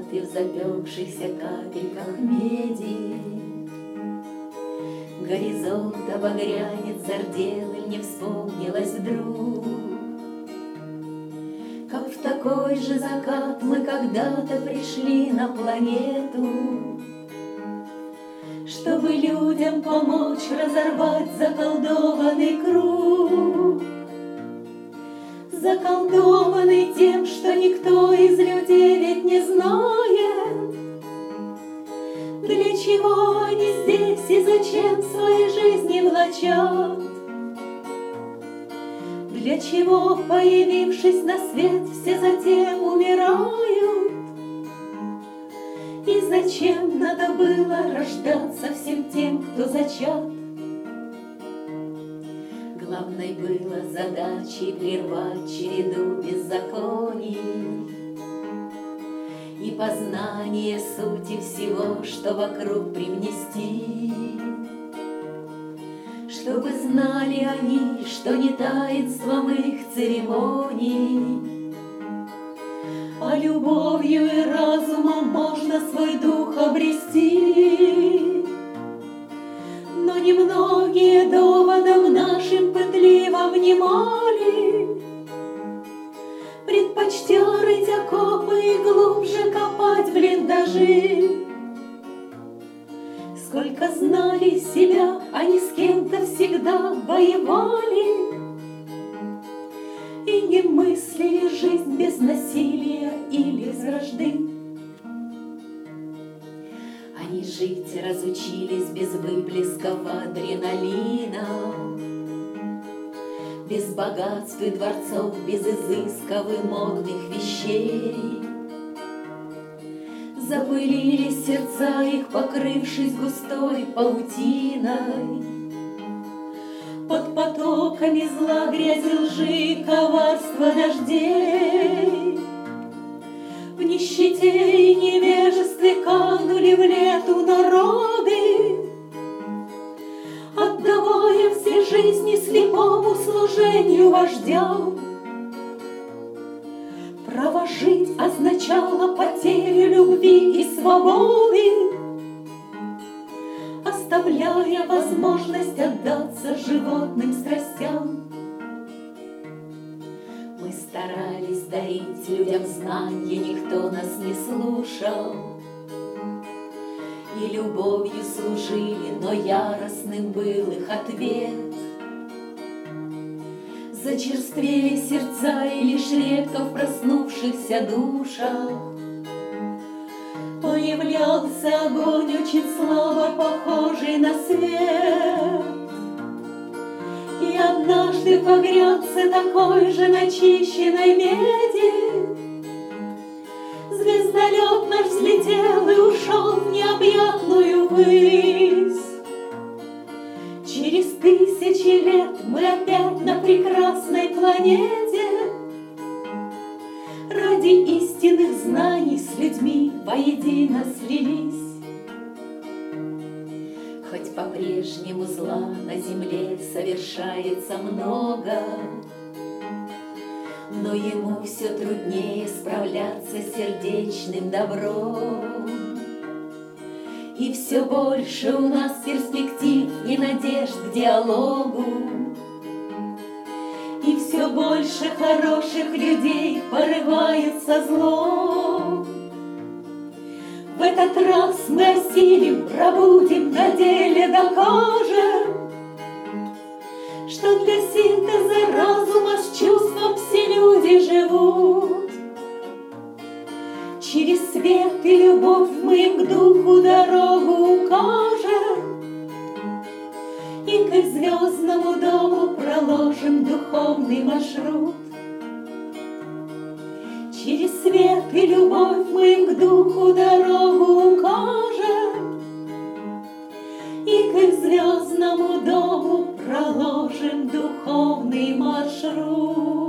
и в запекшихся капельках меди. Горизонт обогрянет, зардел, и мне вспомнилось вдруг, как в такой же закат мы когда-то пришли на планету, чтобы людям помочь разорвать заколдованный круг. Заколдованный тем, что никто из людей ведь не знает, для чего они здесь и зачем свои жизни влачат, для чего, появившись на свет, все затем умирают, и зачем надо было рождаться всем тем, кто зачат. Главной было задачей прервать череду беззаконий и познание сути всего, что вокруг привнести, чтобы знали они, что не таинством их церемоний, а любовью и разумом можно свой дух обрести. Но немногие доводам нашим пытливо внимали, предпочтя рыть окопы и глубже копать блиндажи. Сколько знали себя, они с кем-то всегда воевали и не мыслили жизнь без насилия или из вражды. Они жить разучились без выплесков адреналина, без богатств и дворцов, без изысков и модных вещей. Запылили сердца их, покрывшись густой паутиной, под потоками зла, грязи, лжи, коварства, дождей. В нищете и невежестве канули в лету народы, отдавая все жизни слепому служению вождям. Право жить означало потерю любви и свободы, оставляя возможность отдаться животным страстям. Мы старались дарить людям знания, никто нас не слушал, и любовью служили, но яростным был их ответ. Зачерствели сердца, и лишь редко в проснувшихся душах появлялся огонь, очень слабо похожий на свет. И однажды погрелся такой же начищенной меди, звездолет наш взлетел и ушел в необъятную высь. Через тысячи лет мы опять на прекрасной планете ради истинных знаний с людьми воедино слились. Хоть по-прежнему зла на земле совершается много, но ему все труднее справляться с сердечным добром. И все больше у нас перспектив и надежд к диалогу, и все больше хороших людей порывается зло. В этот раз мы осилим, пробудем, на деле докажем, что для синтеза разума с чувством все люди живут. Через свет и любовь мы им к духу дорогу укажем, и к их звездному дому проложим духовный маршрут. Через свет и любовь мы им к духу дорогу укажем, и к их звездному дому проложим духовный маршрут.